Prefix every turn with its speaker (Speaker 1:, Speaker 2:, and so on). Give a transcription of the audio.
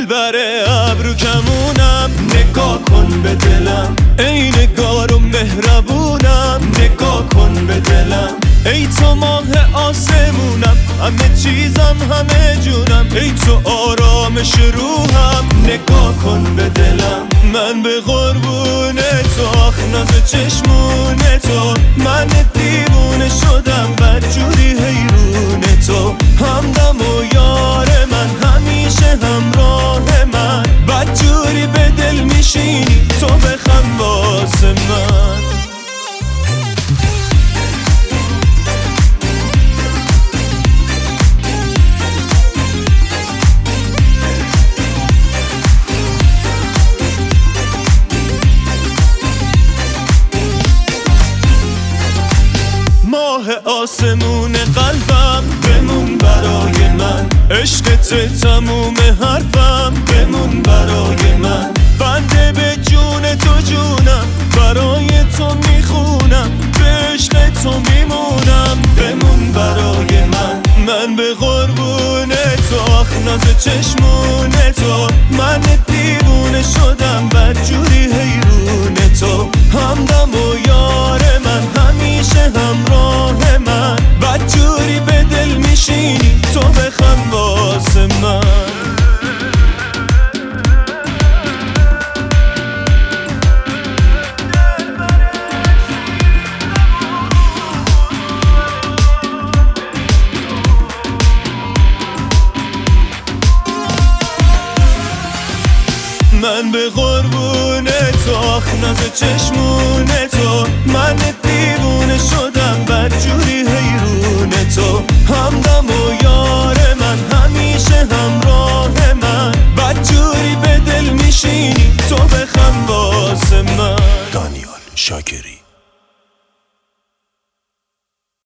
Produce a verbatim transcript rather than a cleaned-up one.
Speaker 1: دلبر ابرو کمونم، نگاه کن به دلم، ای نگار و مهربونم، نگاه کن به دلم، ای تو ماه آسمونم، همه چیزم همه جونم، ای تو آرامش روحم، نگاه کن به دلم. من به قربون تو، آخ ناز چشمون تو، من دیوونه شدم بدجوری حیرون تو، همدم و یار من همیشه همراه من، بدجوری به دل میشینی تو بخند واسه من. ماه آسمون قلبم بمون برای من، عشقت تموم حرفم بمون برای من، بنده به جون تو جونم، برای تو میخونم، به عشق تو میمونم، بمون برای من. من به قربون تو، آخ ناز چشمون تو، من دیوونه شدم بدجوری حیرون تو، همدم و یار من همیشه همراه من، بدجوری به دل میشینی تو بخند واسه من. من به قربون تو، آخ ناز چشمون تو، من دیوونه شدم بدجوری حیرون تو،